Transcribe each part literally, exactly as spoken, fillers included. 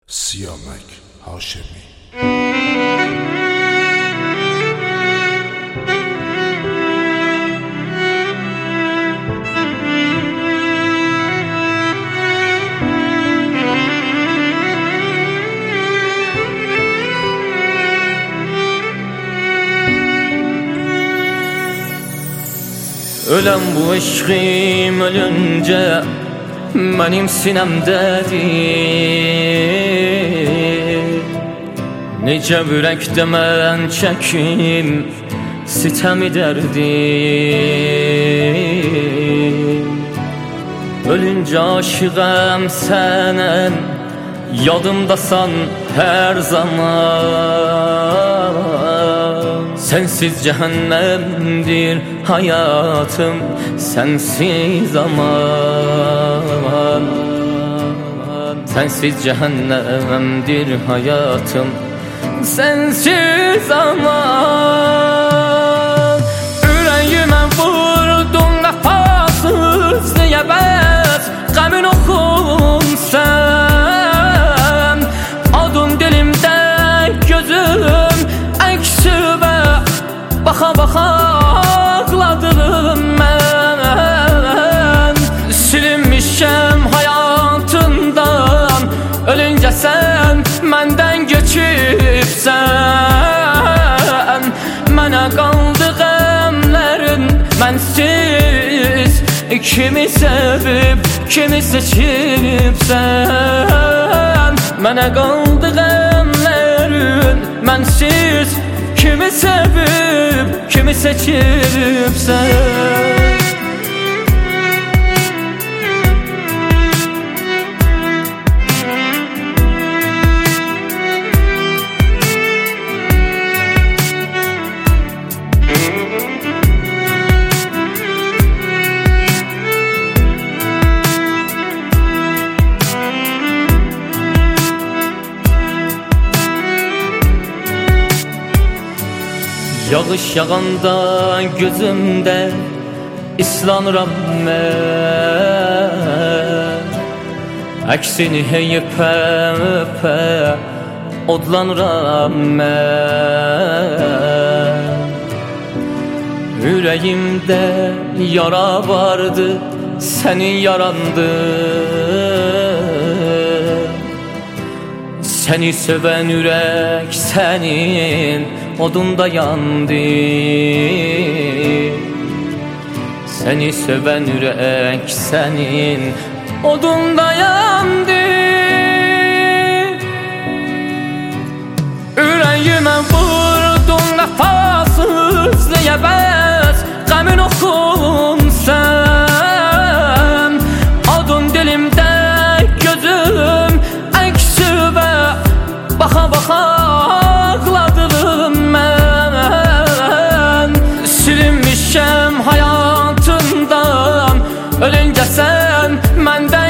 Siyamak Haşemi. Öləm bu eşqim ölüncə mənim sinəmdədir. Necə ürəkdə mən çəkim sitəmi dərdim. Ölüncə aşığəm sənən, yadımdasan hər zaman. Sensiz cehennemdir hayatım, sensiz aman. Sensiz cehennemdir hayatım, sensiz aman. Yüreğime vurdun vefasız diye bəs qəmin oxum sen. Adın dilimdə gözüm əksübə baxa baxa ağladım mən. Silinmişəm hayatından, ölüncə sən məndən keçibsən. Mənə qaldı qəmlərin mənsiz, kimi sevib kimi seçibsən. Mənə qaldı qəmlərin mənsiz, kimi sevib kimi seçibsən. Yağış yağanda gözümdə islanıram mən. Əksini heypə öpə odlanıram mən. Ürəyimdə yara vardı, sənin yarandı. Səni sevən ürək sənin odunda yandı. Səni sevən ürək sənin odunda yandı. Ürəyimə vurdun vefasız diye bəs qəmin oxum sen. Adın dilimdə gözüm əksübə baxa baxa ağladım mən. Silinmişəm hayatından, ölüncə sən məndən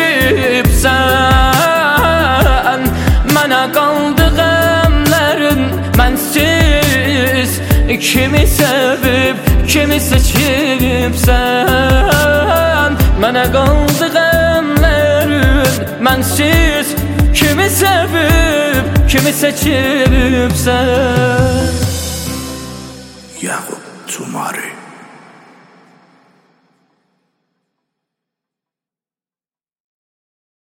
keçibsən. Mənə qaldı qəmlərin mənsiz, kimi sevib kimi seçibsən. Mənə qaldı qəmlərin mənsiz, kimi sevib kimi seçibsən. Yakup Tumari.